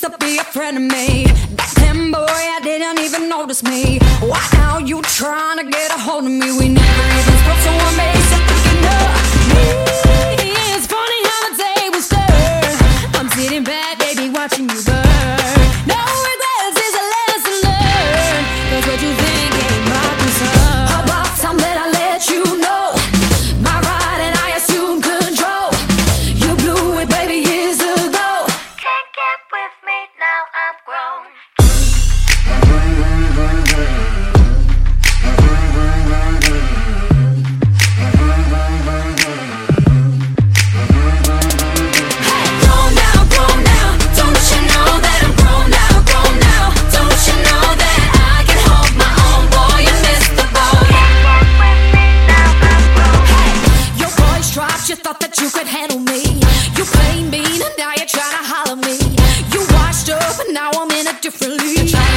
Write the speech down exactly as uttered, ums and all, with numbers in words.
used to be a friend of me. Back then, boy, I didn't even notice me. Why now you trying to get a hold of me? We never even spoke, so I'm basic thinking of me. It's funny how the day was turned. I'm sitting back, baby, watching you burn. No regrets is a lesson learned. Cause what you think ain't my concern. About time that I let you know my ride and I assume control. You blew it, baby, years ago. Can't get with me now, I'm grown. You thought that you could handle me. You plain mean and now you're trying to holler me. You washed up and now I'm in a different league.